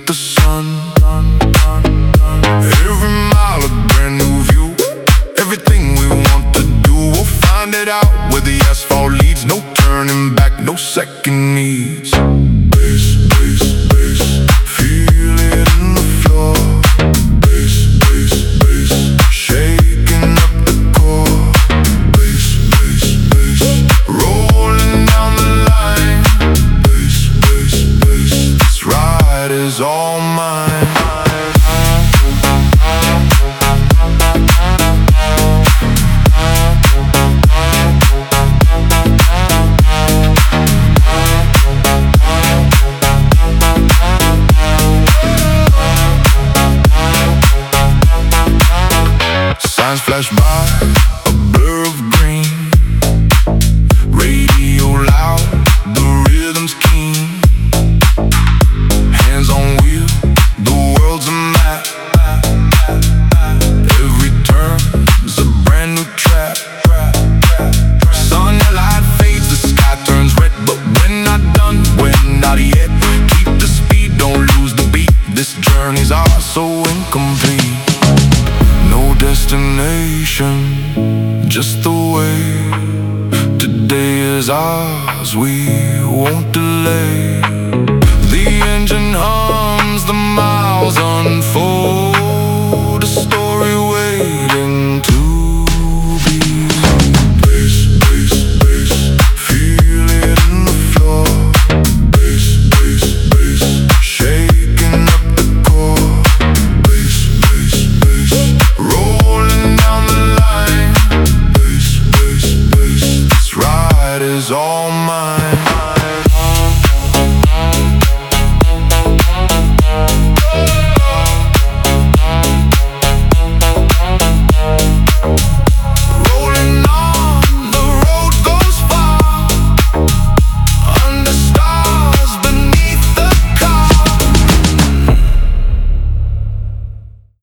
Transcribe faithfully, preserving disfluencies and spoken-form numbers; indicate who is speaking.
Speaker 1: the sun. Every mile a brand new view. Everything we want to do, we'll find it out where the asphalt leads. No turning back, no second needs. Bass, bass, bass, feel it in the floor. Bass, bass, bass, shaking up the core. Bass, bass, bass, rolling down the line. Bass, bass, bass, this ride is all mine. Signs flash by, a blur of green. Radio loud, the rhythm's keen. Hands on wheel, the world's a map. Every turn's a brand new trap. Sun light fades, the sky turns red, but we're not done, we're not yet. Keep the speed, don't lose the beat. This journey's ours, so incomplete. No destination, just the way. Today is ours, we won't delay.